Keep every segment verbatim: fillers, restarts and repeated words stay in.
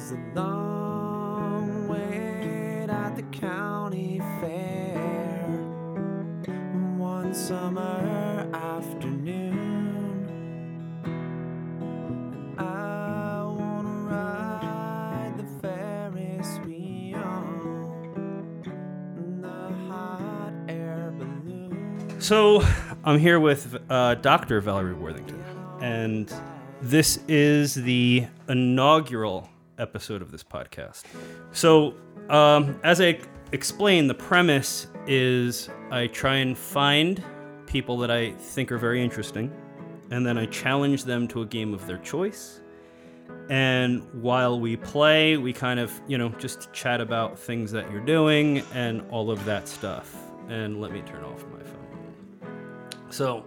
was a long wait at the county fair one summer afternoon. And I wanna ride the Ferris wheel in the hot air balloon. So I'm here with uh, Doctor Valerie Worthington, and this is the inaugural episode of this podcast. So, um, as I explained, the premise is I try and find people that I think are very interesting, and then I challenge them to a game of their choice. And while we play, we kind of, you know, just chat about things that you're doing and all of that stuff. And let me turn off my phone. So,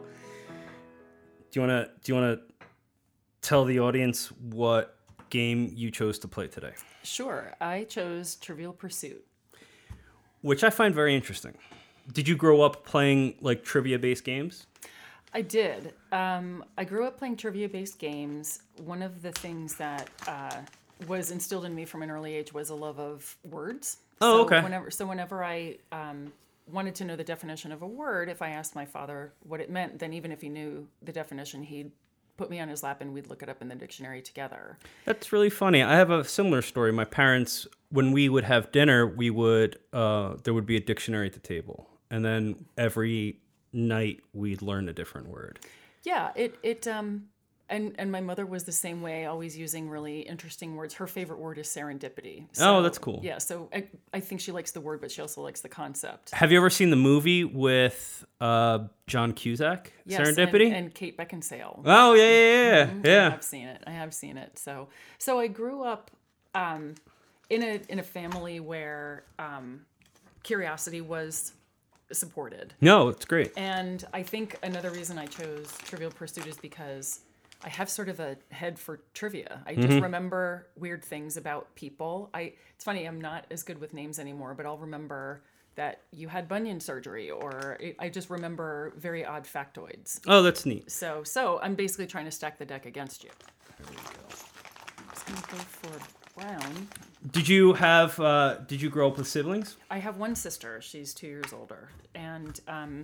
do you want to do you want to tell the audience what game you chose to play today? Sure. I chose Trivial Pursuit. Which I find very interesting. Did you grow up playing like trivia-based games? I did. Um, I grew up playing trivia-based games. One of the things that uh, was instilled in me from an early age was a love of words. Oh, so okay. Whenever, so whenever I um, wanted to know the definition of a word, if I asked my father what it meant, then even if he knew the definition, he'd put me on his lap and we'd look it up in the dictionary together. That's really funny. I have a similar story. My parents, when we would have dinner, we would uh, there would be a dictionary at the table, and then every night we'd learn a different word. Yeah, it it um and and my mother was the same way, always using really interesting words. Her favorite word is serendipity. So, oh, that's cool. Yeah, so I, I think she likes the word, but she also likes the concept. Have you ever seen the movie with uh, John Cusack, Yes, Serendipity? and, and Kate Beckinsale. Oh yeah, yeah, yeah, Mhm, yeah. I have seen it. I have seen it. So so I grew up um, in a in a family where um, curiosity was supported. No, it's great. And I think another reason I chose Trivial Pursuit is because I have sort of a head for trivia. I just Mm-hmm. remember weird things about people. I it's funny, I'm not as good with names anymore, but I'll remember that you had bunion surgery, or I just remember very odd factoids. Oh, that's neat. So so I'm basically trying to stack the deck against you. There we go. I'm just gonna go for brown. Did you have? Uh, did you grow up with siblings? I have one sister. She's two years older, and um,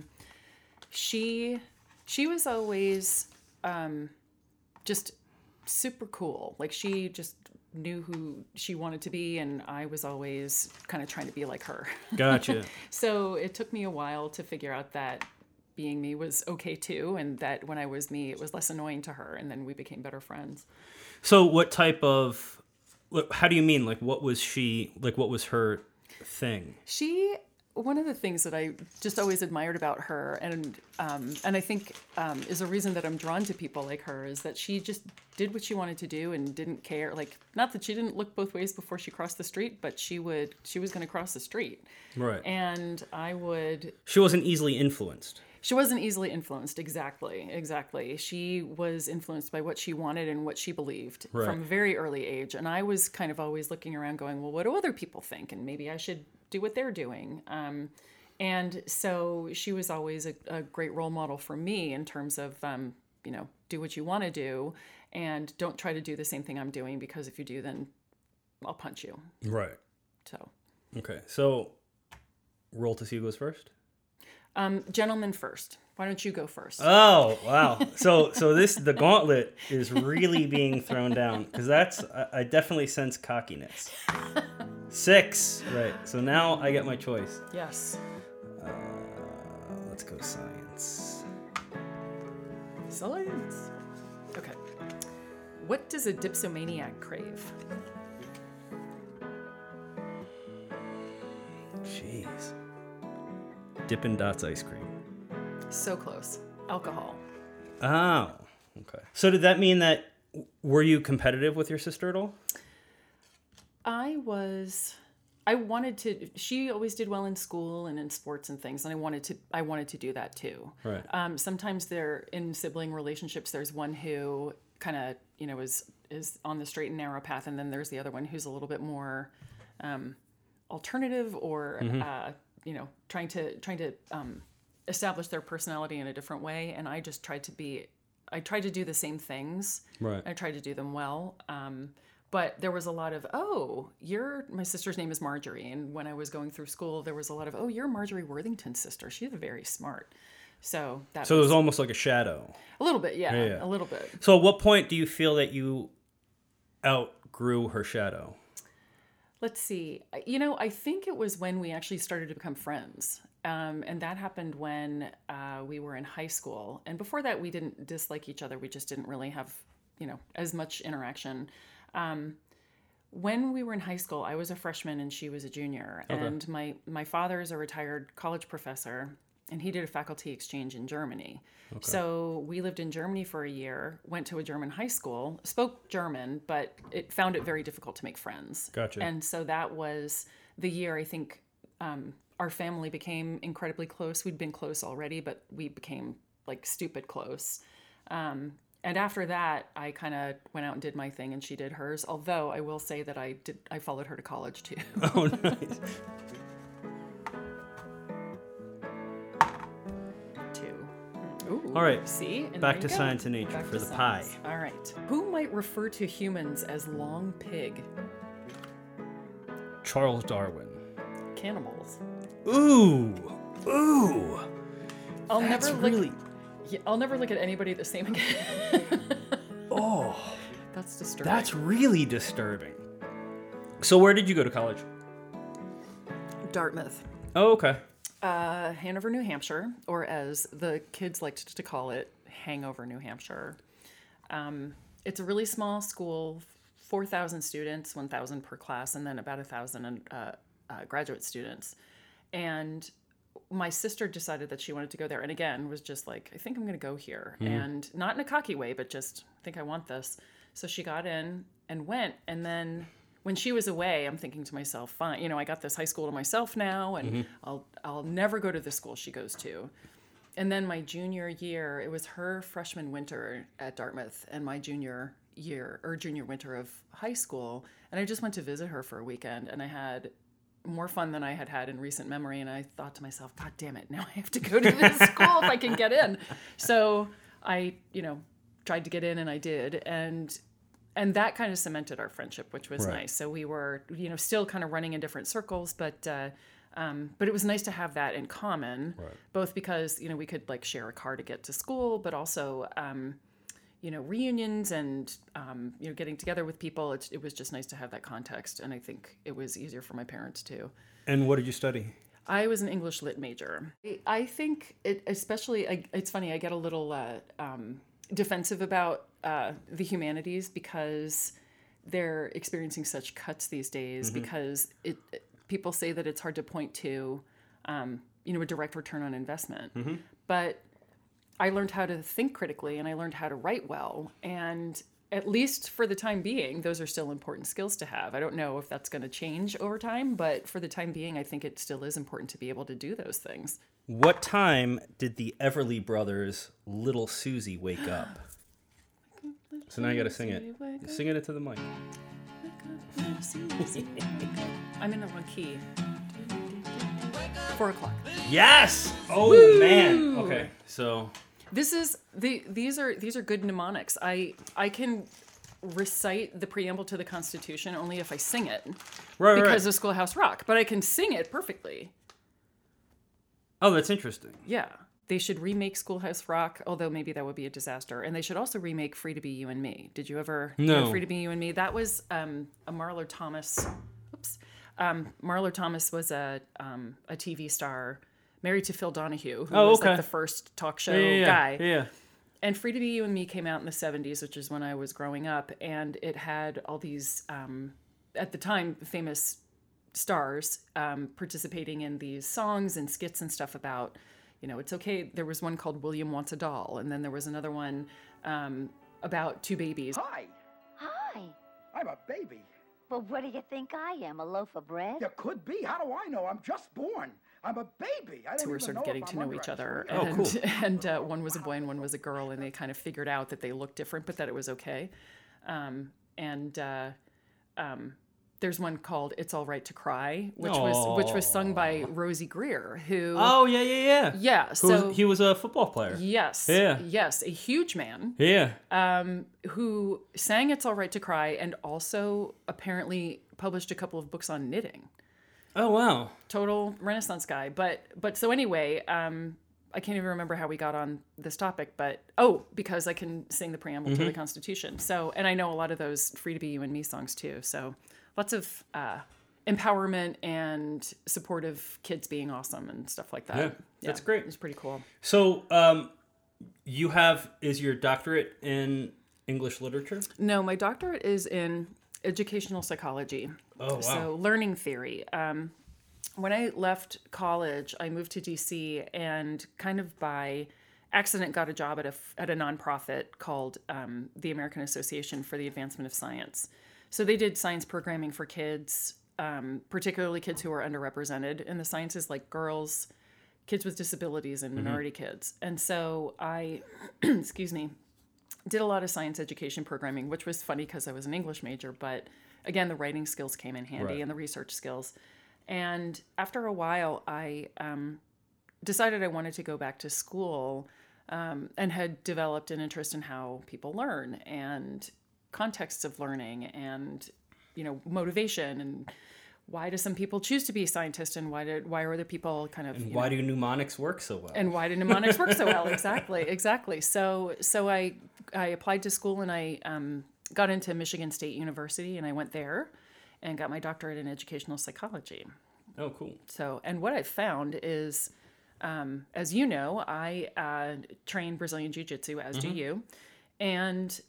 she she was always um, just super cool. Like she just knew who she wanted to be, and I was always kind of trying to be like her. Gotcha. So it took me a while to figure out that being me was okay too, and that when I was me, it was less annoying to her, and then we became better friends. So, what type of? What- How do you mean? Like, what was she? Like, what was her thing? She, one of the things that I just always admired about her, and um, and I think um, is a reason that I'm drawn to people like her, is that she just did what she wanted to do and didn't care. Like, not that she didn't look both ways before she crossed the street, but she would, she was going to cross the street. Right. And I would. She wasn't easily influenced. She wasn't easily influenced. Exactly. Exactly. She was influenced by what she wanted and what she believed Right. from a very early age. And I was kind of always looking around going, well, what do other people think? And maybe I should do what they're doing. Um, and so she was always a, a great role model for me in terms of, um, you know, do what you want to do and don't try to do the same thing I'm doing, because if you do, then I'll punch you. Right. So, Okay. So, roll to see who goes first. um, gentlemen first. Why don't you go first? Oh wow! So so this the gauntlet is really being thrown down, because that's I, I definitely sense cockiness. Six, right? So now I get my choice. Yes. Uh, let's go science. Science. Okay. What does a dipsomaniac crave? Jeez. Dippin' Dots ice cream. So close. Alcohol. Oh, okay. So did that mean that were you competitive with your sister at all? I was. I wanted to. She always did well in school and in sports and things, and I wanted to. I wanted to do that too. Right. Um, sometimes there in sibling relationships, there's one who kind of you know is is on the straight and narrow path, and then there's the other one who's a little bit more um, alternative, or Mm-hmm. uh, you know, trying to trying to um, establish their personality in a different way. And I just tried to be. I tried to do the same things. Right. I tried to do them well. Um, but there was a lot of, oh, you're, my sister's name is Marjorie. And when I was going through school, there was a lot of, oh, you're Marjorie Worthington's sister. She's very smart. So that So was it was almost like a shadow. a little bit. Yeah, Yeah, yeah. a little bit. So at what point do you feel that you outgrew her shadow? Let's see. You know, I think it was when we actually started to become friends. Um, and that happened when uh, we were in high school. And before that, we didn't dislike each other. We just didn't really have, you know, as much interaction. Um, when we were in high school, I was a freshman and she was a junior. Okay. And my, my father is a retired college professor, and he did a faculty exchange in Germany. Okay. So we lived in Germany for a year, went to a German high school, spoke German, but it found it very difficult to make friends. Gotcha. And so that was the year, I think, um, our family became incredibly close. We'd been close already, but we became like stupid close. Um, and after that, I kind of went out and did my thing and she did hers. Although I will say that I did, I followed her to college too. Oh, nice. Ooh, all right. See? And back there to you go. science and nature Back for to the science. pie. All right. Who might refer to humans as long pig? Charles Darwin. Cannibals. Ooh. Ooh. I'll That's never really... look. Yeah, I'll never look at anybody the same again. Oh. That's disturbing. That's really disturbing. So where did you go to college? Dartmouth. Oh, okay. Uh, Hanover, New Hampshire, or as the kids liked to call it, Hangover, New Hampshire. Um, it's a really small school, four thousand students, one thousand per class, and then about one thousand uh, uh, graduate students. And my sister decided that she wanted to go there. And again, was just like, I think I'm going to go here. Mm-hmm. And not in a cocky way, but just, I think I want this. So she got in and went. And then when she was away, I'm thinking to myself, fine, you know, I got this high school to myself now, and mm-hmm. I'll I'll never go to the school she goes to. And then my junior year, it was her freshman winter at Dartmouth and my junior year or junior winter of high school. And I just went to visit her for a weekend, and I had more fun than I had had in recent memory. And I thought to myself, God damn it, now I have to go to this school if I can get in. So I, you know, tried to get in, and I did. And And that kind of cemented our friendship, which was right. nice. So we were, you know, still kind of running in different circles, but uh, um, but it was nice to have that in common, right. both because, you know, we could like share a car to get to school, but also, um, you know, reunions and, um, you know, getting together with people. It, it was just nice to have that context. And I think it was easier for my parents too. And what did you study? I was an English lit major. I think it, especially, I, it's funny, I get a little uh, um, defensive about uh, the humanities because they're experiencing such cuts these days mm-hmm. because it, it people say that it's hard to point to, um, you know, a direct return on investment. Mm-hmm. But I learned how to think critically and I learned how to write well. And at least for the time being, those are still important skills to have. I don't know if that's going to change over time, but for the time being, I think it still is important to be able to do those things. What time did the Everly Brothers' Little Susie wake up? So now you got to sing it. Sing it into the mic. I'm in the wrong key. Four o'clock. Yes! Oh, Woo! Man. Okay, so... This is the these are these are good mnemonics. I I can recite the preamble to the Constitution only if I sing it, right? Because right. of Schoolhouse Rock. But I can sing it perfectly. Oh, that's interesting. Yeah, they should remake Schoolhouse Rock, although maybe that would be a disaster. And they should also remake Free to Be You and Me. Did you ever no hear Free to Be You and Me? That was um, a Marlo Thomas. Oops, um, Marlo Thomas was a um, a T V star. Married to Phil Donahue, who oh, was okay. like the first talk show yeah, yeah, guy. Yeah. And Free to Be You and Me came out in the seventies, which is when I was growing up. And it had all these, um, at the time, famous stars um, participating in these songs and skits and stuff about, you know, it's okay. There was one called William Wants a Doll. And then there was another one um, about two babies. Hi. Hi. I'm a baby. Well, what do you think I am, a loaf of bread? You could be. How do I know? I'm just born. I'm a baby. I so we're sort of getting to know each other. Oh, and cool. and uh, one was a boy and one was a girl, and they kind of figured out that they looked different, but that it was okay. Um, and uh, um, there's one called "It's All Right to Cry," which was which was sung by Rosie Greer, who Oh yeah, yeah, yeah. yeah, Who so was, he was a football player. yes, Yeah. yes, a huge man Yeah. um, who sang "It's All Right to Cry" and also apparently published a couple of books on knitting. Oh wow. Total Renaissance guy. But but so anyway, um, I can't even remember how we got on this topic, but oh, because I can sing the preamble to the Constitution. So, and I know a lot of those "Free to Be You and Me" songs too. So, lots of uh, empowerment and supportive kids being awesome and stuff like that. Yeah, that's great. It's pretty cool. So, um, you have is your doctorate in English literature? No, my doctorate is in educational psychology. Oh, wow. So learning theory. Um, when I left college, I moved to D C and kind of by accident got a job at a at a nonprofit called um, the American Association for the Advancement of Science. So they did science programming for kids, um, particularly kids who are underrepresented in the sciences, like girls, kids with disabilities, and minority kids. And so I, excuse me, did a lot of science education programming, which was funny because I was an English major, but again, the writing skills came in handy Right. and the research skills. And after a while, I um, decided I wanted to go back to school um, and had developed an interest in how people learn and contexts of learning and, you know, motivation and why do some people choose to be scientists and why did why are other people kind of And you why know, do mnemonics work so well? and why do mnemonics work so well? Exactly, exactly. So so I I applied to school and I um, got into Michigan State University and I went there and got my doctorate in educational psychology. Oh, cool. So and what I found is, um, as you know, I uh, train Brazilian Jiu-Jitsu, as do you, and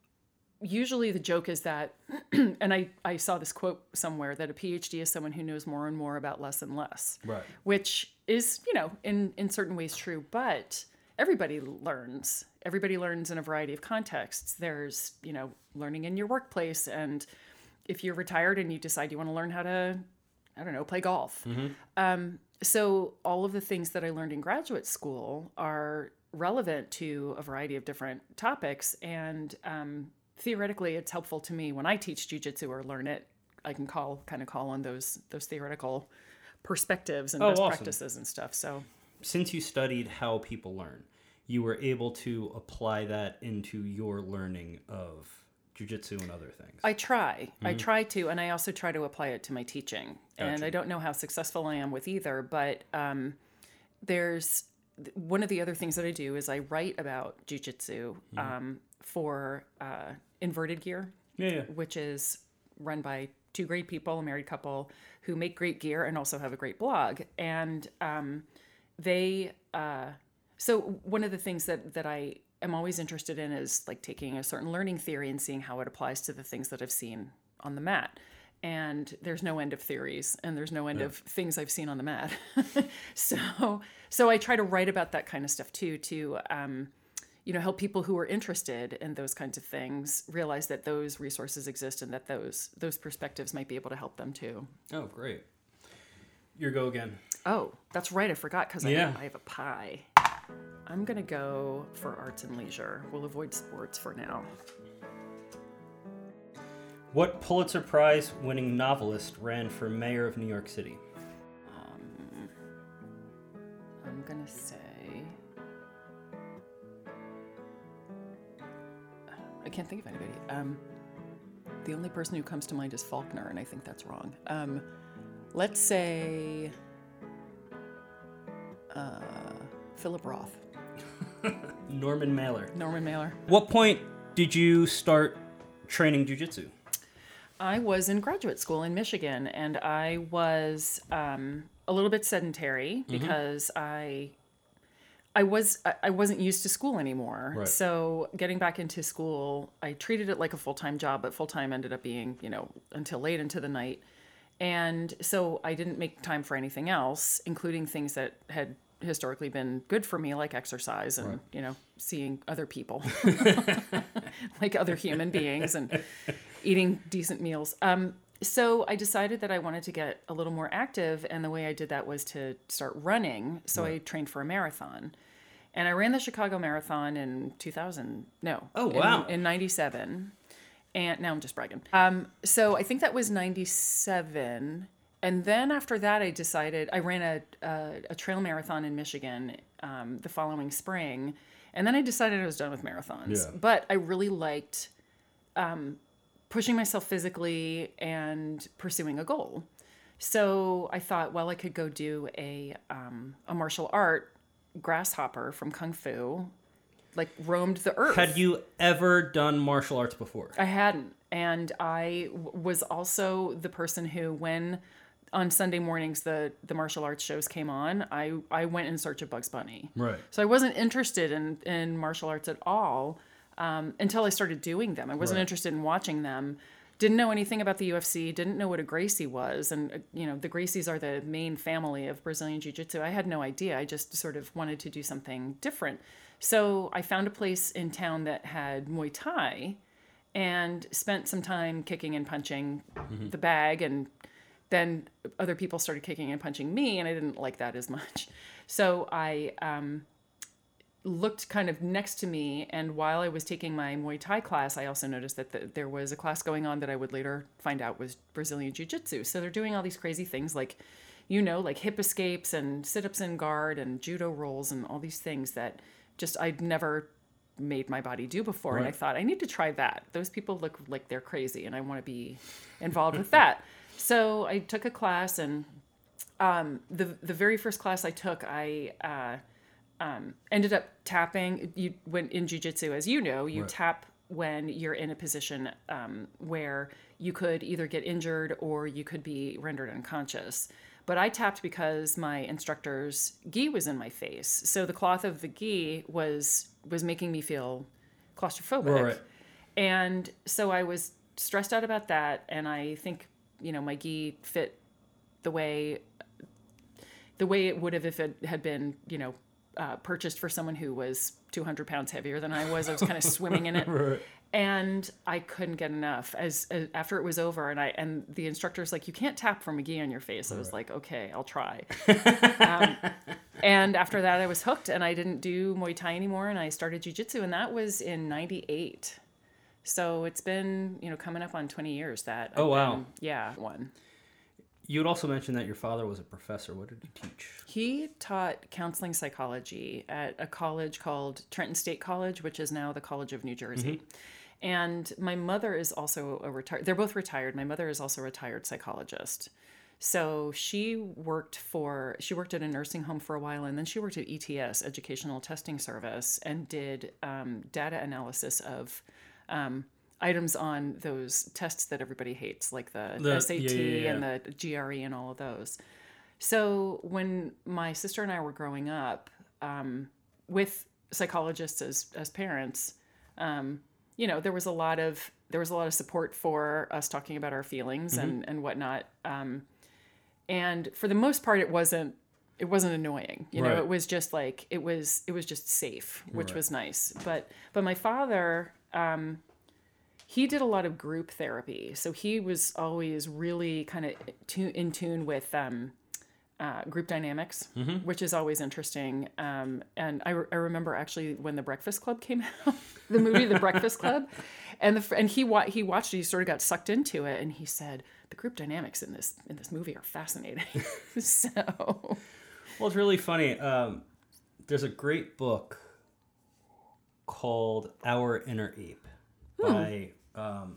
usually the joke is that, and I, I saw this quote somewhere, that a PhD is someone who knows more and more about less and less. Right. Which is, you know, in, in certain ways true, but everybody learns. Everybody learns in a variety of contexts. There's, you know, learning in your workplace. And if you're retired and you decide you want to learn how to, I don't know, play golf. Um, so all of the things that I learned in graduate school are relevant to a variety of different topics. And, um, theoretically, it's helpful to me when I teach jiu-jitsu or learn it. I can call kind of call on those those theoretical perspectives and Oh, best awesome. practices and stuff. So Since you studied how people learn, you were able to apply that into your learning of jiu-jitsu and other things. I try. I try to, and I also try to apply it to my teaching. And Gotcha. I don't know how successful I am with either, but um, there's one of the other things that I do is I write about jiu-jitsu um, for uh, Inverted Gear, yeah, yeah. which is run by two great people, a married couple who make great gear and also have a great blog. And um, they, uh, so one of the things that, that I am always interested in is like taking a certain learning theory and seeing how it applies to the things that I've seen on the mat. And there's no end of theories and there's no end Yeah. of things I've seen on the mat. so, so I try to write about that kind of stuff too, to, um, you know, help people who are interested in those kinds of things realize that those resources exist and that those those perspectives might be able to help them too. Oh, great. Your go again. Oh, that's right. I forgot because Yeah. I, I have a pie. I'm going to go for arts and leisure. We'll avoid sports for now. What Pulitzer Prize winning novelist ran for mayor of New York City? Um, I'm going to say... I can't think of anybody. Um, the only person who comes to mind is Faulkner, and I think that's wrong. Um, let's say uh, Philip Roth. Norman Mailer. Norman Mailer. What point did you start training jiu-jitsu? I was in graduate school in Michigan, and I was um, a little bit sedentary because I I was I- I wasn't used to school anymore. Right. So getting back into school, I treated it like a full-time job, but full-time ended up being, you know, until late into the night. And so I didn't make time for anything else, including things that had historically been good for me, like exercise and, Right. you know, seeing other people, like other human beings and eating decent meals. Um, so I decided that I wanted to get a little more active, and the way I did that was to start running. So I trained for a marathon, and I ran the Chicago Marathon in two thousand. No. Oh, in- wow. In ninety-seven. And now I'm just bragging. Um, so I think that was ninety-seven. And then after that, I decided, I ran a, a, a trail marathon in Michigan um, the following spring. And then I decided I was done with marathons. Yeah. But I really liked um, pushing myself physically and pursuing a goal. So I thought, well, I could go do a um, a martial art grasshopper from Kung Fu, like roamed the earth. Had you ever done martial arts before? I hadn't. And I w- was also the person who, when on Sunday mornings the, the martial arts shows came on, I, I went in search of Bugs Bunny. Right. So I wasn't interested in, in martial arts at all um, until I started doing them. I wasn't Right. interested in watching them. Didn't know anything about the U F C, didn't know what a Gracie was. And, uh, you know, the Gracies are the main family of Brazilian Jiu-Jitsu. I had no idea. I just sort of wanted to do something different. So I found a place in town that had Muay Thai and spent some time kicking and punching mm-hmm. the bag. And then other people started kicking and punching me, and I didn't like that as much. So I um, looked kind of next to me, and while I was taking my Muay Thai class, I also noticed that the, there was a class going on that I would later find out was Brazilian Jiu-Jitsu. So they're doing all these crazy things like, you know, like hip escapes and sit-ups in guard and judo rolls and all these things that just I'd never made my body do before. Right. And I thought, I need to try that. Those people look like they're crazy, and I want to be involved with that. So I took a class, and um, the the very first class I took, I uh, um, ended up tapping. You when in jiu-jitsu, as you know, you right. tap when you're in a position um, where you could either get injured or you could be rendered unconscious. But I tapped because my instructor's gi was in my face. So the cloth of the gi was was making me feel claustrophobic. Right. And so I was stressed out about that, and I think, you know, my gi fit the way the way it would have if it had been, you know, uh, purchased for someone who was two hundred pounds heavier than I was. I was kind of swimming in it. Right. And I couldn't get enough. As, as after it was over, and I and the instructor's like, you can't tap from a gi on your face. I was right. like, okay, I'll try. um, and after that, I was hooked, and I didn't do Muay Thai anymore, and I started jiu-jitsu, and that was in ninety-eight. So it's been, you know, coming up on twenty years that. Oh, I've wow. Been, yeah, one. You had also mentioned that your father was a professor. What did he teach? He taught counseling psychology at a college called Trenton State College, which is now the College of New Jersey. Mm-hmm. And my mother is also a retired, they're both retired. My mother is also a retired psychologist. So she worked for, she worked at a nursing home for a while, and then she worked at E T S, Educational Testing Service, and did um, data analysis of um, items on those tests that everybody hates, like the, the S A T yeah, yeah, yeah. and the G R E and all of those. So when my sister and I were growing up um, with psychologists as, as parents, um, you know, there was a lot of there was a lot of support for us talking about our feelings mm-hmm. and, and whatnot. Um, and for the most part, it wasn't it wasn't annoying. You know, right. it was just like it was it was just safe, which right. was nice. But but my father, um, he did a lot of group therapy, so he was always really kind of in tune with um, uh, group dynamics, mm-hmm. which is always interesting. Um, and I, re- I remember actually when The Breakfast Club came out, the movie The Breakfast Club, and the and he wa- he watched it. He sort of got sucked into it, and he said the group dynamics in this in this movie are fascinating. So, well, it's really funny. Um, there's a great book called Our Inner Ape hmm. by um,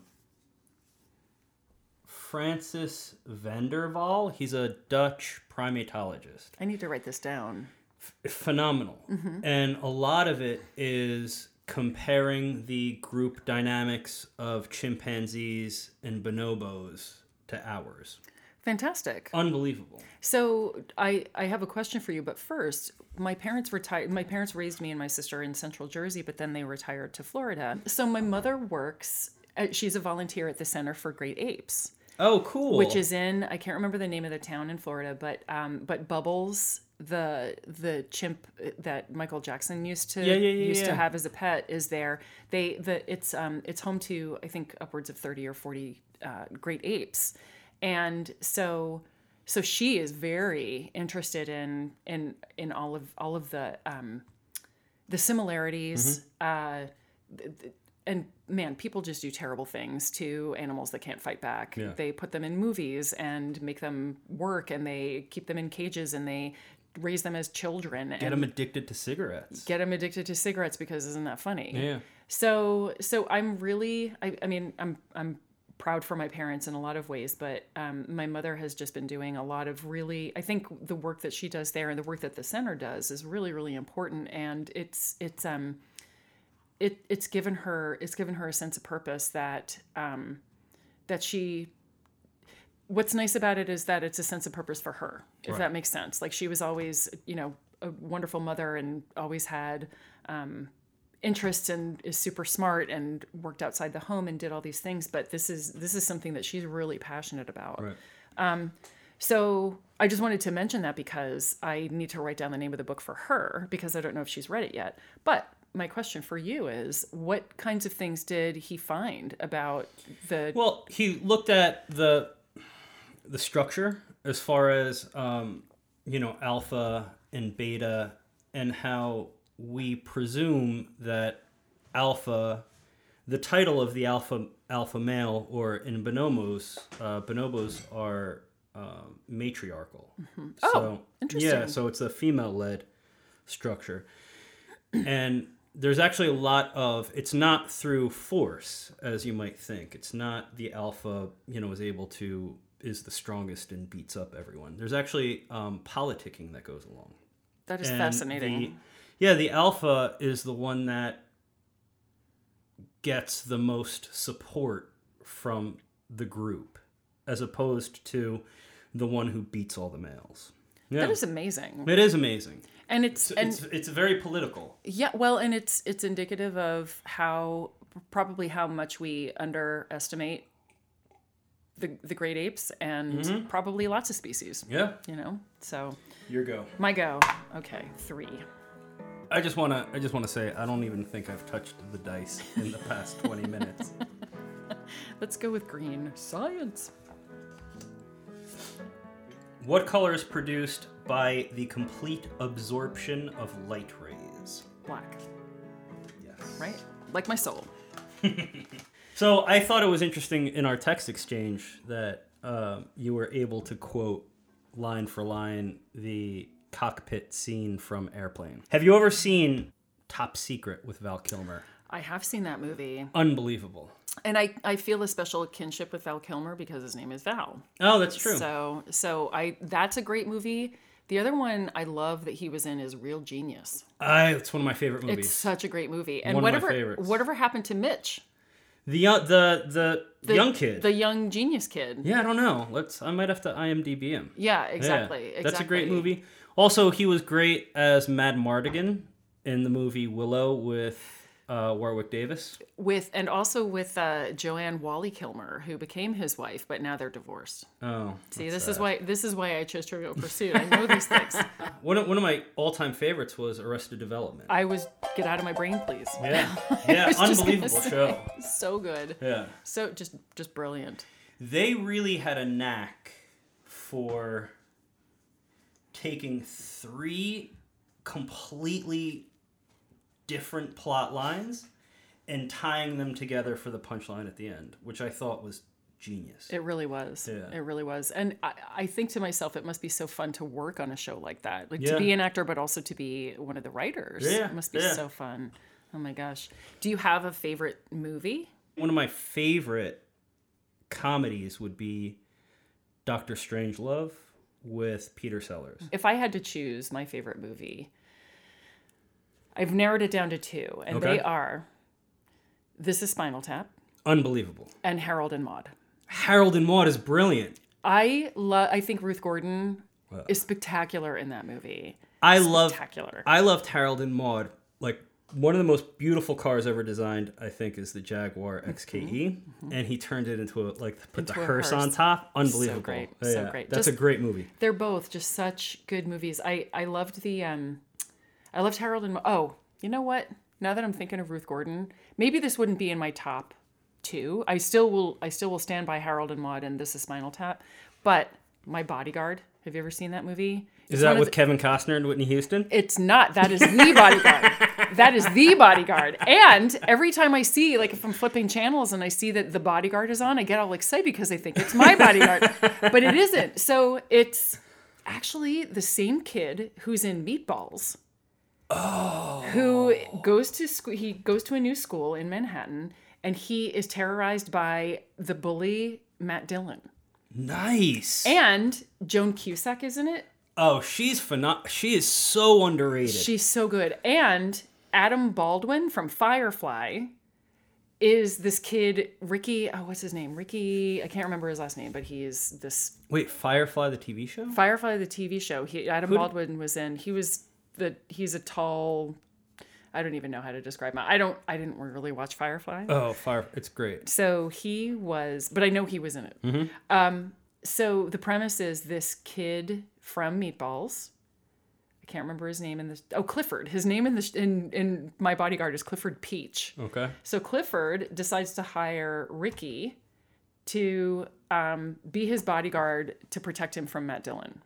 Francis van der Waal. He's a Dutch primatologist. I need to write this down. F- phenomenal. Mm-hmm. And a lot of it is comparing the group dynamics of chimpanzees and bonobos to ours. Fantastic. Unbelievable. So I, I have a question for you, but first, my parents retired. My parents raised me and my sister in Central Jersey, but then they retired to Florida. So my mother works, at, she's a volunteer at the Center for Great Apes. Oh, cool. Which is in, I can't remember the name of the town in Florida, but um, but Bubbles, the the chimp that Michael Jackson used to yeah, yeah, yeah, used yeah. to have as a pet, is there. They the it's um it's home to, I think, upwards of thirty or forty uh, great apes. And so, so she is very interested in in in all of all of the um, the similarities. Mm-hmm. Uh, th- th- and man, people just do terrible things to animals that can't fight back. Yeah. They put them in movies and make them work, and they keep them in cages, and they raise them as children. Get and them addicted to cigarettes. Get them addicted to cigarettes because isn't that funny? Yeah. So, so I'm really, I, I mean, I'm, I'm proud for my parents in a lot of ways, but um, my mother has just been doing a lot of really, I think the work that she does there and the work that the center does is really, really important. And it's, it's, um, it, it's given her, it's given her a sense of purpose that, um, that she, what's nice about it is that it's a sense of purpose for her, if Right. that makes sense. Like she was always, you know, a wonderful mother and always had, um, interests and is super smart and worked outside the home and did all these things. But this is, this is something that she's really passionate about. Right. Um, so I just wanted to mention that because I need to write down the name of the book for her because I don't know if she's read it yet. But my question for you is, what kinds of things did he find about the... Well, he looked at the the structure as far as, um, you know, alpha and beta and how we presume that alpha, the title of the alpha alpha male, or in bonobos, uh, bonobos are uh, matriarchal. Mm-hmm. Oh, so, interesting. Yeah, so it's a female-led structure. And there's actually a lot of, it's not through force, as you might think. It's not the alpha, you know, is able to, is the strongest and beats up everyone. There's actually um, politicking that goes along. That is And fascinating. the- yeah, the alpha is the one that gets the most support from the group, as opposed to the one who beats all the males. Yeah. That is amazing. It is amazing. And it's, It's, and it's, it's very political. yeah, well, and it's, it's indicative of how, probably how much we underestimate the, the great apes and Mm-hmm. probably lots of species, Yeah. you know? So Your go. my go. Okay. Three. I just want to I just want to say I don't even think I've touched the dice in the past twenty minutes. Let's go with green. Science. What color is produced by the complete absorption of light rays? Black. Yes. Right? Like my soul. So I thought it was interesting in our text exchange that uh, you were able to quote line for line the cockpit scene from Airplane. Have you ever seen Top Secret with Val Kilmer? I have seen that movie. Unbelievable. And I, I feel a special kinship with Val Kilmer because his name is Val. Oh, that's true. So so I that's a great movie. The other one I love that he was in is Real Genius. I, it's one of my favorite movies. It's such a great movie. And One of my whatever favorites. whatever happened to Mitch? the, uh, the the The young kid. The young genius kid. Yeah, I don't know. Let's. I might have to I M D B him. Yeah, exactly. Yeah, exactly. That's a great movie. Also, he was great as Mad Mardigan in the movie Willow with uh, Warwick Davis. With and also with uh, Joanne Wally Kilmer, who became his wife, but now they're divorced. Oh, See, that's this is sad. why this is why I chose Trivial Pursuit. I know these things. One of, one of my all-time favorites was Arrested Development. I was get out of my brain, please. yeah, yeah, was just gonna unbelievable say. show. So good. Yeah, So just just brilliant. they really had a knack for taking three completely different plot lines and tying them together for the punchline at the end, which I thought was genius. It really was. Yeah. It really was. And I, I think to myself, it must be so fun to work on a show like that. Like Yeah. to be an actor, but also to be one of the writers. Yeah, It must be yeah. so fun. Oh my gosh. Do you have a favorite movie? One of my favorite comedies would be Doctor Strangelove with Peter Sellers. If I had to choose my favorite movie, I've narrowed it down to two, and Okay. they are This is Spinal Tap Unbelievable. and Harold and Maude. Harold and Maude is brilliant. I love. I think Ruth Gordon is spectacular in that movie. I love Spectacular. I loved Harold and Maude. Like one of the most beautiful cars ever designed, I think, is the Jaguar X K E, and he turned it into a like put Into the a hearse hearse. on top. Unbelievable. great, Yeah, so great. That's a Just- great movie. They're both just such good movies. I I loved the um, I loved Harold and Maude. Oh, you know what? Now that I'm thinking of Ruth Gordon, maybe this wouldn't be in my top two. I still will. I still will stand by Harold and Maude and This is Spinal Tap, but My Bodyguard. Have you ever seen that movie? Is It's that one of with the- Kevin Costner and Whitney Houston? It's not. That is the Bodyguard. That is the Bodyguard. And every time I see, like if I'm flipping channels and I see that the Bodyguard is on, I get all excited because I think it's my Bodyguard. But it isn't. So it's actually the same kid who's in Meatballs. Oh. Who goes to school. He goes to a new school in Manhattan, and he is terrorized by the bully Matt Dillon. Nice. And Joan Cusack is in it. Oh, she's phenom- She is so underrated. She's so good. And Adam Baldwin from Firefly is this kid, Ricky. Oh, what's his name? Ricky. I can't remember his last name, but he's this Wait, Firefly the T V show? Firefly, the T V show. He, Adam Who- Baldwin was in. He was the. He's a tall. I don't even know how to describe him. I don't. I didn't really watch Firefly. Oh, Fire! It's great. So he was, but I know he was in it. Mm-hmm. Um, so the premise is this kid from Meatballs. I can't remember his name in this. Oh, Clifford. His name in the in in My Bodyguard is Clifford Peach. Okay. So Clifford decides to hire Ricky to um, be his bodyguard to protect him from Matt Dillon.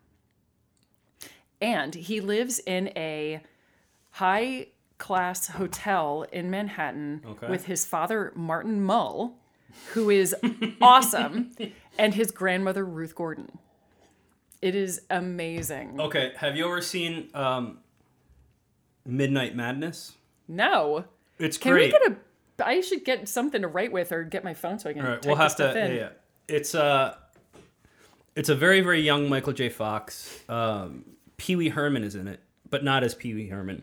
And he lives in a high class hotel in Manhattan Okay. with his father, Martin Mull, who is awesome, and his grandmother, Ruth Gordon. It is amazing. Okay. Have you ever seen um, Midnight Madness? No. It's Can great. we get a... I should get something to write with or get my phone so I can All right, type we'll this have to. stuff in. Yeah, yeah. It's uh It's a very very young Michael J. Fox. Um, Pee Wee Herman is in it, but not as Pee Wee Herman.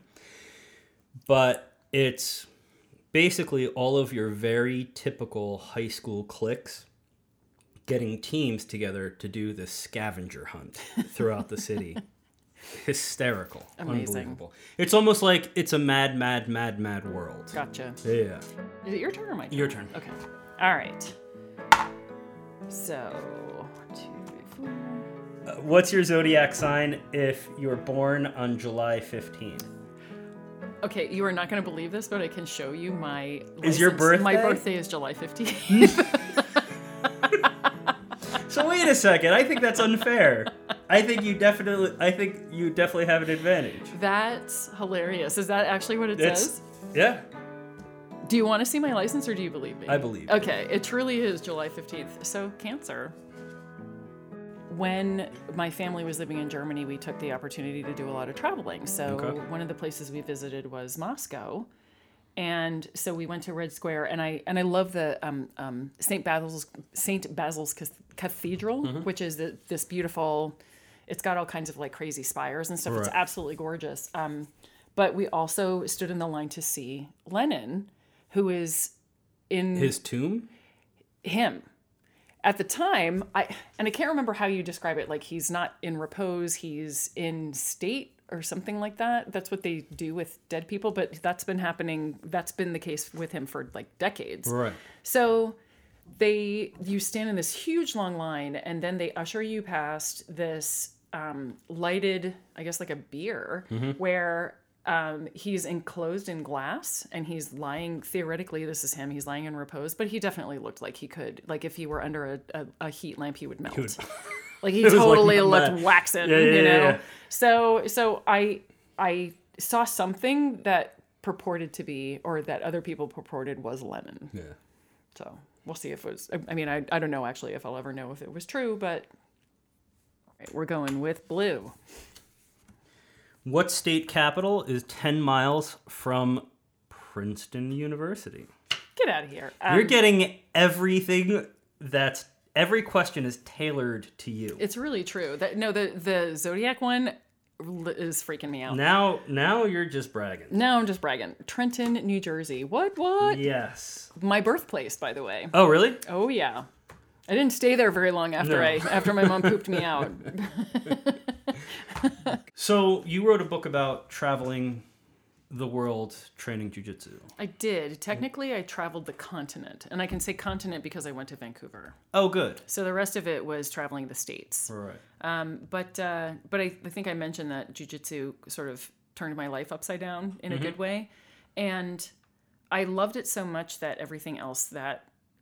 But it's basically all of your very typical high school cliques getting teams together to do this scavenger hunt throughout the city. Hysterical. Amazing. Unbelievable. It's almost like it's a mad, mad, mad, mad world. Gotcha. Yeah. Is it your turn or my turn? Your turn. Okay. All right. So, one, two, three, four. Uh, what's your zodiac sign if you're born on July fifteenth? Okay, you are not going to believe this, but I can show you my. Is your license. My birthday? birthday is July fifteenth. So wait a second. I think that's unfair. I think you definitely. I think you definitely have an advantage. That's hilarious. Is that actually what it It's says? yeah. Do you want to see my license or do you believe me? I believe you. Okay, it truly is July fifteenth. So, Cancer. When my family was living in Germany, we took the opportunity to do a lot of traveling. So, Okay. one of the places we visited was Moscow. And so we went to Red Square, and I and I love the um, um, Saint Basil's Saint Basil's Cathedral, Mm-hmm. which is the, this beautiful. It's got all kinds of like crazy spires and stuff. It's Right. absolutely gorgeous. Um, but we also stood in the line to see Lenin, who is in His tomb. him. At the time, I and I can't remember how you describe it. Like he's not in repose; he's in state or something like that. That's what they do with dead people. But that's been happening. That's been the case with him for like decades. Right. So they you stand in this huge long line, and then they usher you past this um, lighted, I guess, like a beer, where um, he's enclosed in glass, and he's lying. Theoretically, this is him. He's lying in repose, but he definitely looked like he could, like if he were under a, a, a heat lamp, he would melt. would- Like he was like totally that. looked waxen, Yeah, yeah, you know. yeah, yeah. So so I I saw something that purported to be, or that other people purported was Lenin. Yeah. So we'll see if it was. I mean, I I don't know actually if I'll ever know if it was true, but all right, we're going with blue. What state capital is ten miles from Princeton University? Get out of here. Um, You're getting everything that's every question is tailored to you. It's really true. That no, the the zodiac one is freaking me out. Now now you're just bragging. No, I'm just bragging. Trenton, New Jersey. What? What? Yes. My birthplace, by the way. Oh, really? Oh yeah. I didn't stay there very long after No. I after my mom pooped me out. So you wrote a book about traveling the world training jiu-jitsu. I did. Technically, I traveled the continent, and I can say continent because I went to Vancouver. Oh, good. So the rest of it was traveling the states. All right. Um, but uh, but I, I think I mentioned that jiu-jitsu sort of turned my life upside down in a good way, and I loved it so much that everything else that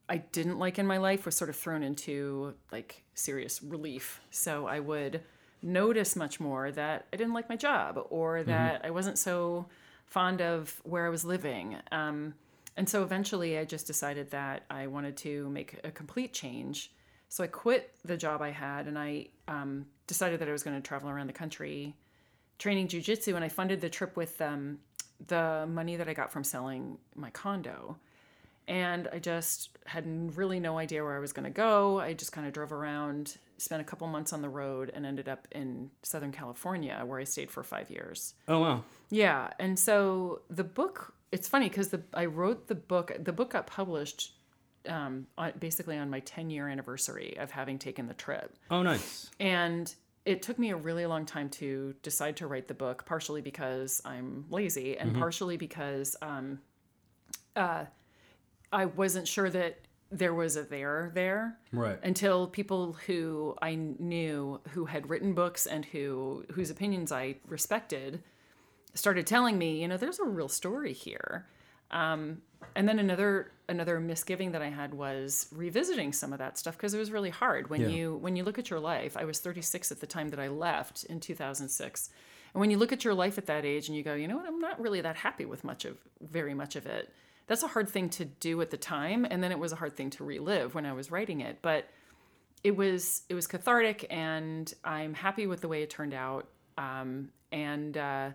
I didn't like in my life was sort of thrown into like serious relief. So I would notice much more that I didn't like my job or that mm-hmm. I wasn't so fond of where I was living. Um, and so eventually I just decided that I wanted to make a complete change. So I quit the job I had and I um, decided that I was going to travel around the country training jiu-jitsu, and I funded the trip with um, the money that I got from selling my condo. And I just had really no idea where I was going to go. I just kind of drove around, spent a couple months on the road, and ended up in Southern California, where I stayed for five years. Oh, wow. Yeah. And so the book, it's funny because the I wrote the book, the book got published um, on, basically on my ten-year anniversary of having taken the trip. Oh, nice. And it took me a really long time to decide to write the book, partially because I'm lazy and mm-hmm. partially because um, uh, I wasn't sure that there was a there there right. until people who I knew who had written books and who whose opinions I respected started telling me, you know, there's a real story here. Um, and then another another misgiving that I had was revisiting some of that stuff because it was really hard when yeah. you when you look at your life. I was thirty-six at the time that I left in two thousand six. And when you look at your life at that age and you go, you know what, I'm not really that happy with much of very much of it. That's a hard thing to do at the time, and then it was a hard thing to relive when I was writing it. But it was it was cathartic, and I'm happy with the way it turned out. Um, and uh,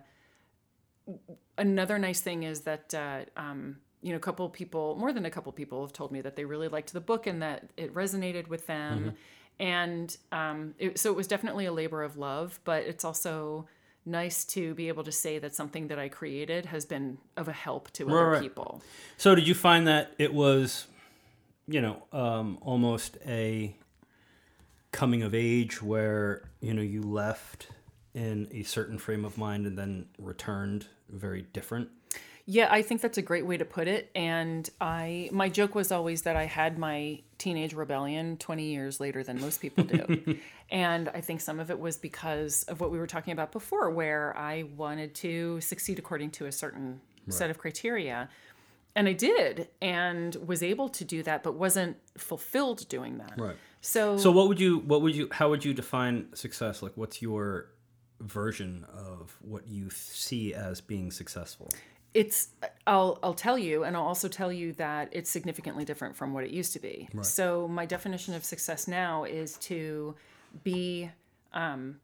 another nice thing is that uh, um, you know, a couple people, more than a couple people, have told me that they really liked the book and that it resonated with them. Mm-hmm. And um, it, so it was definitely a labor of love, but it's also nice to be able to say that something that I created has been of a help to other right. people. So did you find that it was, you know, um, almost a coming of age where, you know, you left in a certain frame of mind and then returned very different? Yeah, I think that's a great way to put it. And I, my joke was always that I had my teenage rebellion twenty years later than most people do. And I think some of it was because of what we were talking about before, where I wanted to succeed according to a certain right. set of criteria. And I did, and was able to do that, but wasn't fulfilled doing that. Right. So, so what would you, what would you, how would you define success? Like, what's your version of what you see as being successful? It's, I'll, I'll tell you, and I'll also tell you that it's significantly different from what it used to be. Right. So my definition of success now is to be, um,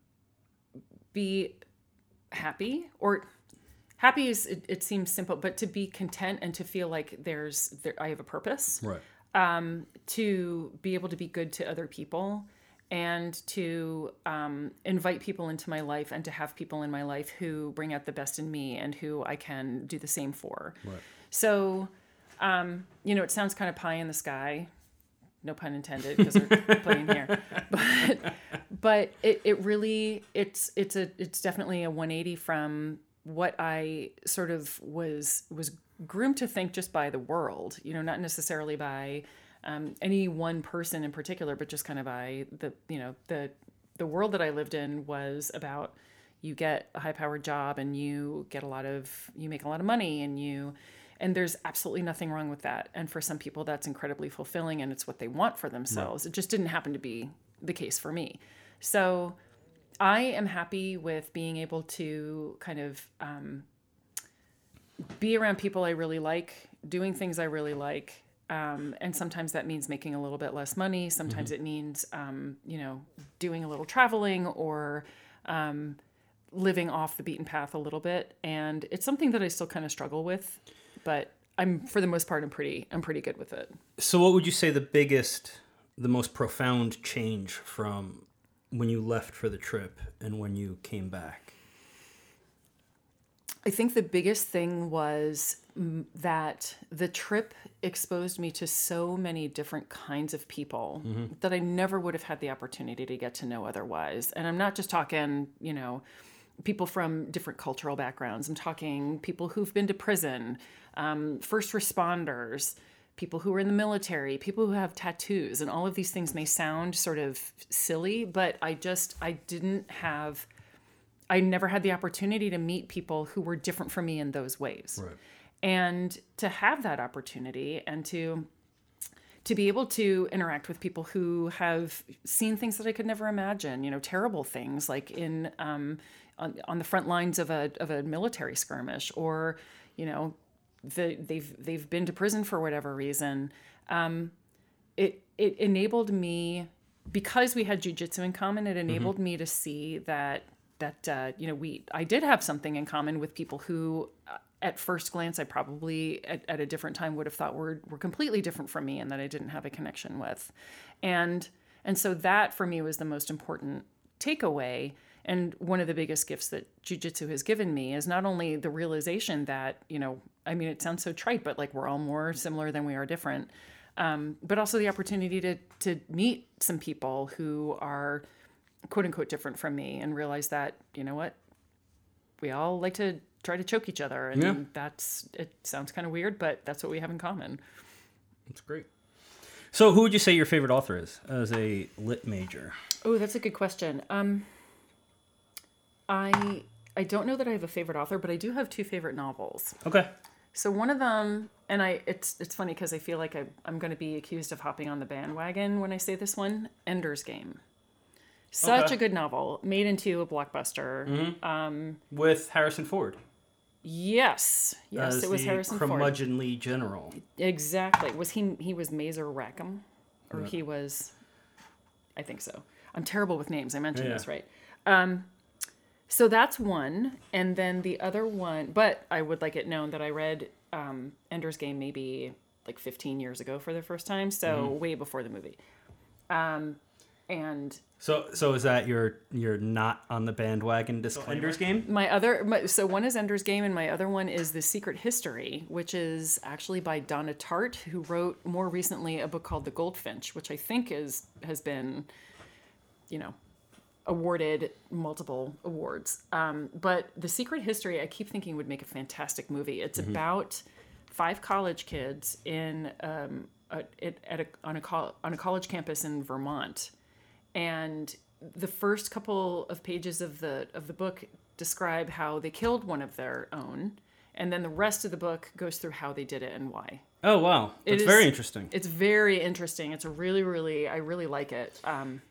be happy, or happy is, it, it seems simple, but to be content and to feel like there's, there, I have a purpose. Right. Um, to be able to be good to other people, and to um, invite people into my life, and to have people in my life who bring out the best in me and who I can do the same for. Right. So, um, you know, it sounds kind of pie in the sky, no pun intended, because we're playing here. But, but it, it really, it's it's a it's definitely a one eighty from what I sort of was was groomed to think just by the world. You know, not necessarily by Um, any one person in particular, but just kind of by the, you know, the the world that I lived in was about, you get a high-powered job and you get a lot of, you make a lot of money, and you, and there's absolutely nothing wrong with that. And for some people that's incredibly fulfilling and it's what they want for themselves. Right. It just didn't happen to be the case for me. So I am happy with being able to kind of um, be around people I really like, doing things I really like. Um, and sometimes that means making a little bit less money. Sometimes mm-hmm. it means, um, you know, doing a little traveling, or um, living off the beaten path a little bit. And it's something that I still kind of struggle with, but I'm, for the most part, I'm pretty, I'm pretty good with it. So what would you say the biggest, the most profound change from when you left for the trip and when you came back? I think the biggest thing was that the trip exposed me to so many different kinds of people mm-hmm. that I never would have had the opportunity to get to know otherwise. And I'm not just talking, you know, people from different cultural backgrounds. I'm talking people who've been to prison, um, first responders, people who are in the military, people who have tattoos. And all of these things may sound sort of silly, but I just, I didn't have... I never had the opportunity to meet people who were different from me in those ways. Right. And to have that opportunity and to to be able to interact with people who have seen things that I could never imagine, you know, terrible things like in um, on, on the front lines of a of a military skirmish, or, you know, the, they've they've been to prison for whatever reason. Um, it it enabled me, because we had jujitsu in common, it enabled mm-hmm. me to see that that uh, you know we I did have something in common with people who, uh, at first glance, I probably at, at a different time would have thought were were completely different from me and that I didn't have a connection with, and and so that for me was the most important takeaway. And one of the biggest gifts that jiu-jitsu has given me is not only the realization that, you know, I mean, it sounds so trite, but like we're all more similar than we are different, um, but also the opportunity to to meet some people who are quote unquote different from me and realize that, you know what, we all like to try to choke each other, and yeah. that's, it sounds kind of weird, but that's what we have in common. That's great. So who would you say your favorite author is as a lit major? Oh, that's a good question. Um, I I don't know that I have a favorite author, but I do have two favorite novels. Okay. So one of them, and I it's it's funny because I feel like I, I'm going to be accused of hopping on the bandwagon when I say this one, Ender's Game. Such okay. a good novel, made into a blockbuster. Mm-hmm. Um, With Harrison Ford. Yes, yes, As it was the Harrison Ford. curmudgeonly general. Exactly. Was he? He was Mazer Rackham, or yeah. he was? I think so. I'm terrible with names. I mentioned yeah. this right. Um, so that's one, and then the other one. But I would like it known that I read um, Ender's Game maybe like fifteen years ago for the first time, so mm-hmm. way before the movie. Um, and so, so is that your your not on the bandwagon disclaimer? Ender's Game? My other, my, so one is Ender's Game, and my other one is The Secret History, which is actually by Donna Tartt, who wrote more recently a book called The Goldfinch, which I think is has been, you know, awarded multiple awards. Um, but The Secret History, I keep thinking would make a fantastic movie. It's mm-hmm. about five college kids in um, a, at a, on a col- on a college campus in Vermont. And the first couple of pages of the of the book describe how they killed one of their own, and then the rest of the book goes through how they did it and why. Oh wow, that's is, very interesting. It's very interesting. It's a really, really, I really like it. Um,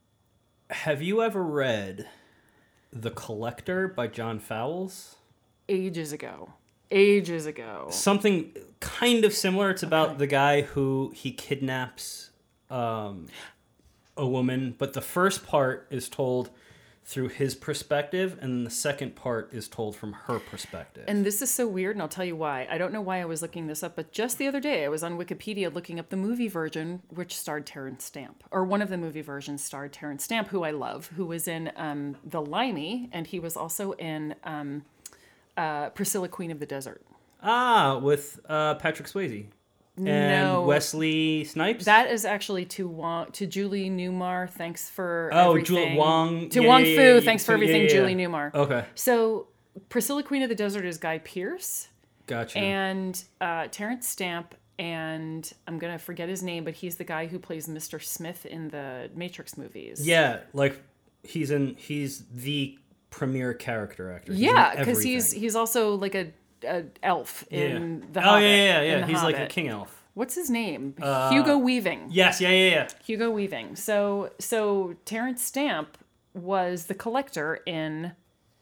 Have you ever read The Collector by John Fowles? Ages ago. Ages ago. Something kind of similar. It's about okay. the guy who he kidnaps. Um, a woman, but the first part is told through his perspective, and the second part is told from her perspective. And this is so weird, and I'll tell you why. I don't know why I was looking this up, but just the other day I was on Wikipedia looking up the movie version, which starred Terrence Stamp, or one of the movie versions starred Terrence Stamp, who I love, who was in um, The Limey, and he was also in um, uh, Priscilla, Queen of the Desert. Ah, with uh, Patrick Swayze. And no. Wesley Snipes? That is actually to Wong, to Julie Newmar. Thanks for oh, everything. Julie Wong. To yeah, Wong yeah, Fu. yeah, yeah. Thanks for yeah, everything, yeah, yeah. Julie Newmar. Okay. So Priscilla, Queen of the Desert is Guy Pearce. Gotcha. And uh, Terrence Stamp, and I'm going to forget his name, but he's the guy who plays Mister Smith in the Matrix movies. Yeah, like he's in. He's the premier character actor. He's yeah, because he's he's also like a, a elf in yeah. the Oh Hobbit, yeah, yeah, yeah. He's Hobbit. like a king elf. What's his name? Uh, Hugo Weaving. Yes, yeah, yeah, yeah. Hugo Weaving. So, so Terrence Stamp was the collector in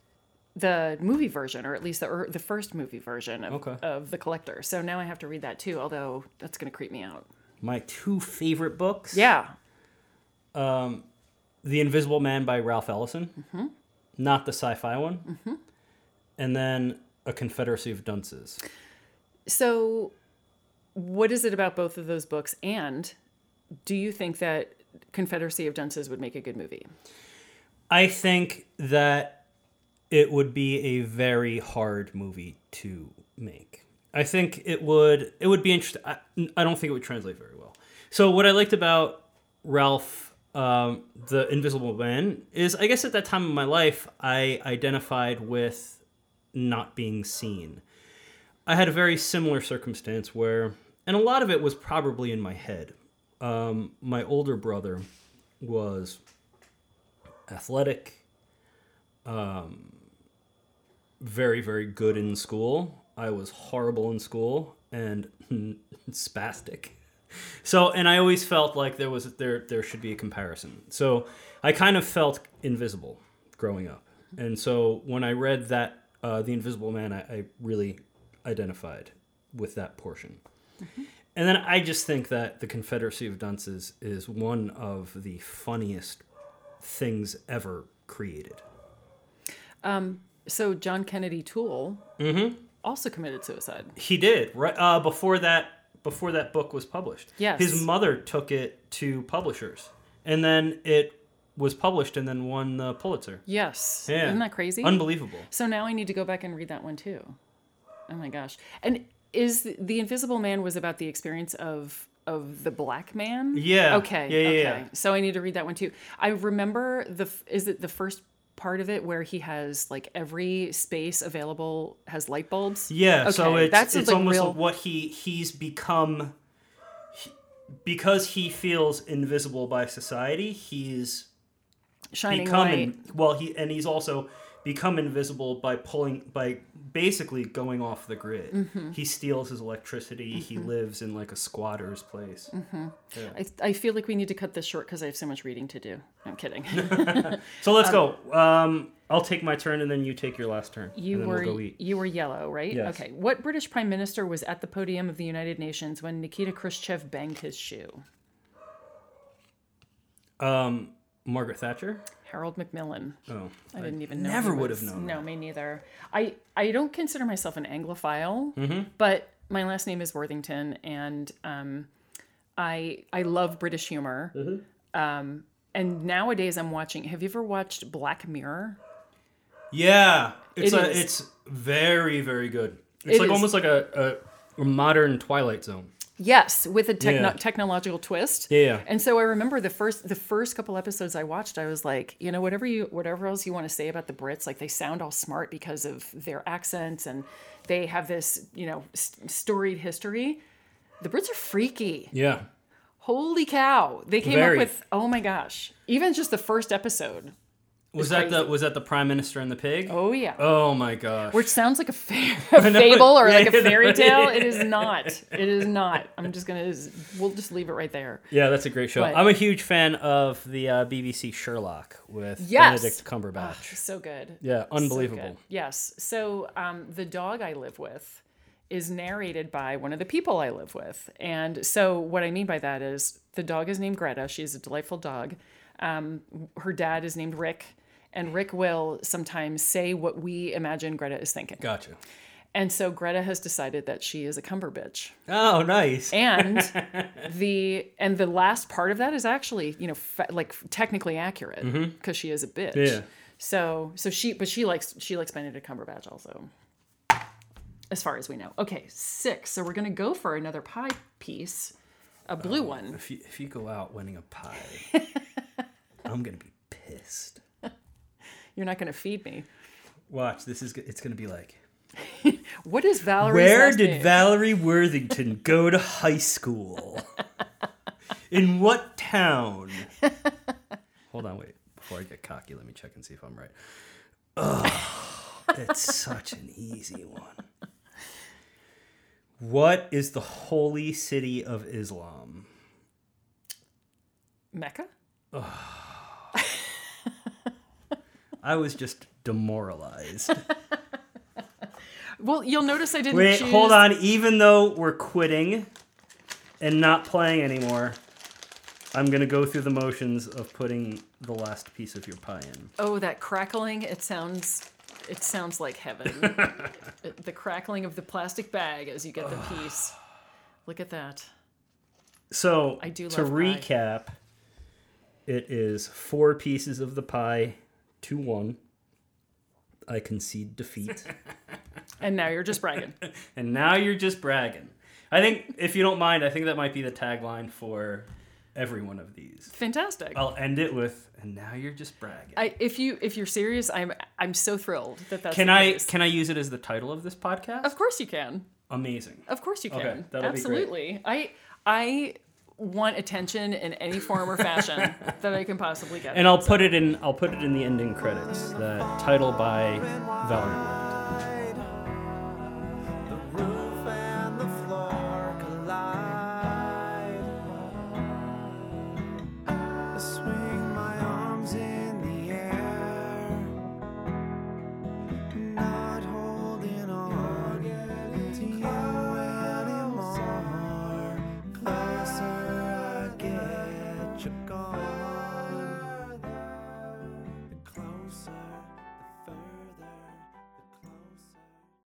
the movie version, or at least the or the first movie version of, okay. of The Collector. So now I have to read that too, although that's going to creep me out. My two favorite books. Yeah. Um, The Invisible Man by Ralph Ellison. Mm-hmm. Not the sci-fi one. Mm-hmm. And then A Confederacy of Dunces. So what is it about both of those books? And do you think that Confederacy of Dunces would make a good movie? I think that it would be a very hard movie to make. I think it would it would be interesting. I, I don't think it would translate very well. So what I liked about Ralph, um, the Invisible Man, is I guess at that time in my life, I identified with not being seen. I had a very similar circumstance where, and a lot of it was probably in my head. Um, my older brother was athletic, um, very, very good in school. I was horrible in school and spastic. So, and I always felt like there was there there should be a comparison. So, I kind of felt invisible growing up, and so when I read that uh, The Invisible Man, I, I really identified with that portion. Mm-hmm. And then I just think that the Confederacy of Dunces is one of the funniest things ever created. Um, so John Kennedy Toole Mm-hmm. also committed suicide. He did right uh, before that. Before that book was published. Yes. His mother took it to publishers, and then it was published and then won the Pulitzer. Yes. Yeah. Isn't that crazy? Unbelievable. So now I need to go back and read that one too. Oh my gosh. And is The Invisible Man was about the experience of of the black man? Yeah. Okay. Yeah, yeah, okay. yeah. So I need to read that one too. I remember the f- is it the first part of it where he has like every space available has light bulbs? Yeah, Okay, so it's that's it's like almost real- like what he he's become he, because he feels invisible by society. He's shining become light. in, well he and he's also become invisible by pulling by basically going off the grid. Mm-hmm. He steals his electricity. Mm-hmm. He lives in like a squatter's place. Mm-hmm. Yeah. I, I feel like we need to cut this short because I have so much reading to do. I'm kidding. So let's go. Um, I'll take my turn and then you take your last turn. You and then were we'll go eat. you were yellow, right? Yes. Okay. What British prime minister was at the podium of the United Nations when Nikita Khrushchev banged his shoe? Um, Margaret Thatcher. Harold Macmillan. Oh, I didn't even know. Never he would was- have known. No, me neither. I, I don't consider myself an Anglophile, Mm-hmm. but my last name is Worthington, and um, I I love British humor. Mm-hmm. Um, and nowadays I'm watching. Have you ever watched Black Mirror? Yeah, it's It a, is. it's very very good. It's It like is. almost like a, a modern Twilight Zone. Yes, with a techno- Yeah. technological twist. Yeah, yeah. And so I remember the first the first couple episodes I watched, I was like, you know, whatever you whatever else you want to say about the Brits, like they sound all smart because of their accents and they have this, you know, st- storied history. The Brits are freaky. Yeah. Holy cow. They came Very. up with, oh my gosh. Even just the first episode. Was is that the crazy. was that the Prime Minister and the pig? Oh yeah. Oh my gosh. Which sounds like a, fa- a fable or Yeah, like a yeah, fairy right. tale. It is not. It is not. I'm just going to, we'll just leave it right there. Yeah, that's a great show. But- I'm a huge fan of the uh, B B C Sherlock with Yes. Benedict Cumberbatch. So good. Yeah, So unbelievable. good. Yes. So um, the dog I live with is narrated by one of the people I live with. And so what I mean by that is the dog is named Greta. She's a delightful dog. Um, her dad is named Rick. And Rick will sometimes say what we imagine Greta is thinking. Gotcha. And so Greta has decided that she is a cumberbitch. Oh, nice. And the and the last part of that is actually, you know, fa- like technically accurate because she is a bitch. Yeah. So so she but she likes she likes Benedict Cumberbatch also. As far as we know. Okay, six. So we're gonna go for another pie piece, a blue one. If you if you go out winning a pie, I'm gonna be pissed. You're not gonna feed me. Watch, this is it's gonna be like. What is Valerie's Where last did name? Valerie Worthington go to high school? In what town? Hold on, wait. Before I get cocky, let me check and see if I'm right. Oh, that's such an easy one. What is the holy city of Islam? Mecca? I was just demoralized. Well, you'll notice I didn't Wait, choose... hold on. Even though we're quitting and not playing anymore, I'm going to go through the motions of putting the last piece of your pie in. Oh, that crackling, it sounds it sounds like heaven. It- the crackling of the plastic bag as you get the piece. Look at that. So, I do to love pie. recap, it is four pieces of the pie to one. I concede defeat. And now you're just bragging. And now you're just bragging. I think, if you don't mind, I think that might be the tagline for every one of these. Fantastic. I'll end it with, and now you're just bragging. I, if you if you're serious, I'm I'm so thrilled that that's Can the I case. can I use it as the title of this podcast? Of course you can. Amazing. Of course you can. Okay, that'll be great. Absolutely. I I want attention in any form or fashion that I can possibly get. And I'll put it in I'll put it in the ending credits. The title by Valerie.